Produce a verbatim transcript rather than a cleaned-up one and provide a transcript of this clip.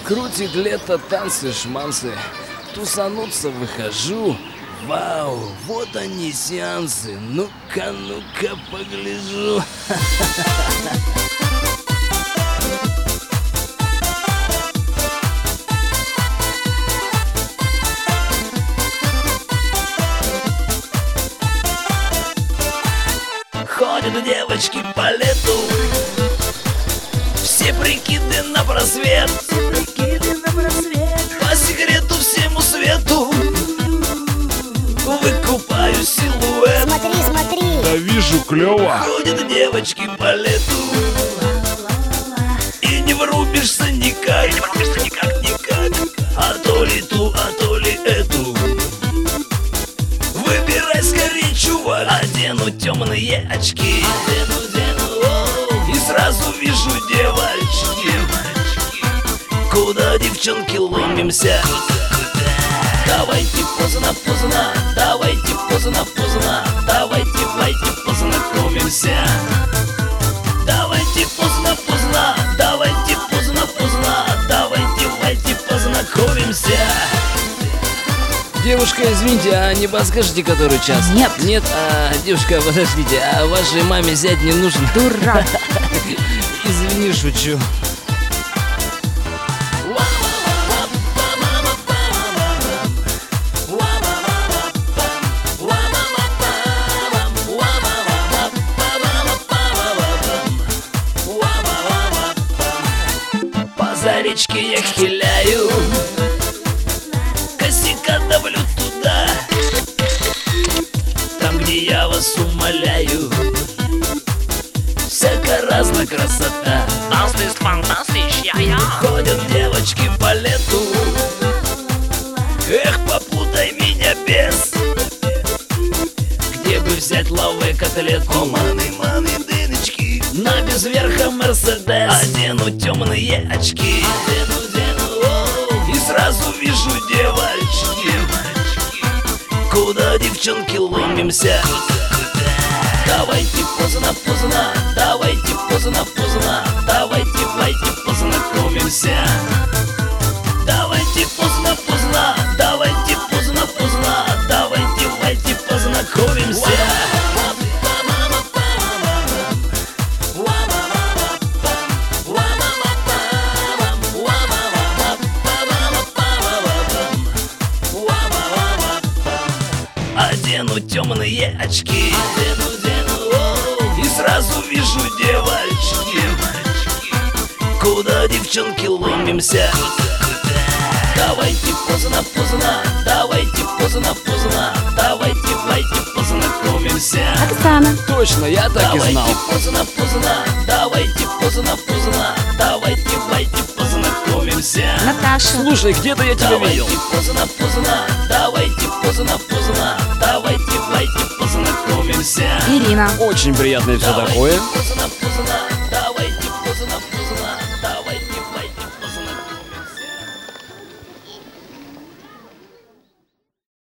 Крутит лето, танцы, шманцы. Тусануться выхожу. Вау, вот они сеансы. Ну-ка, ну-ка, погляжу. Ходят девочки по лету, все прикиды на просвет, по секрету всему свету выкупаю силуэт. Смотри, смотри. Да вижу, клёво. Ходят девочки по лету, и не врубишься никак, и не врубишься никак, никак. А то ли ту, а то ли эту. Выбирай скорее, чувак. Одену темные очки, одену, одену, оу, и сразу вижу девочки. Куда, девчонки, ломимся? Давайте поздно, поздно, давайте поздно, поздно, давайте, давайте познакомимся. Давайте поздно, поздно, давайте поздно, поздно, давайте, давайте познакомимся. Девушка, извините, а не подскажете, который час? Нет. Нет, а, девушка, подождите, а вашей маме зять не нужен? Дурак. Извини, шучу. По заречке я хиляю, косяка давлю туда, там, где я вас умоляю. Всяко разная красота. Ходят девочки по лету, эх, попутай меня без. Где бы взять лавы котлетку? О, маны, маны, дыночки, на без верха Мерседес. Одену темные очки, одену, одену, оу, и сразу вижу девочки. Куда, девчонки, ломимся? Давайте поздно, поздно, давайте поздно, поздно, давайте, давайте познакомимся. Давайте поздно, поздно, давайте поздно, поздно, давайте, давайте познакомимся. Одену темные очки, одену, одену, оу, и сразу вижу девочки. Куда, девчонки, ломимся? Давайте поздно, поздно, давайте поздно, поздно, давайте, давайте познакомимся. Оксана. Точно, я так и знал. Давайте поздно, поздно, давайте поздно, поздно, давайте, давайте познакомимся. Наташа. Слушай, где-то я тебя видел. Давайте поздно, поздно, давайте поздно, поздно, давайте, давайте познакомимся. Ирина. Очень приятно и все Давайте такое. поздно, поздно,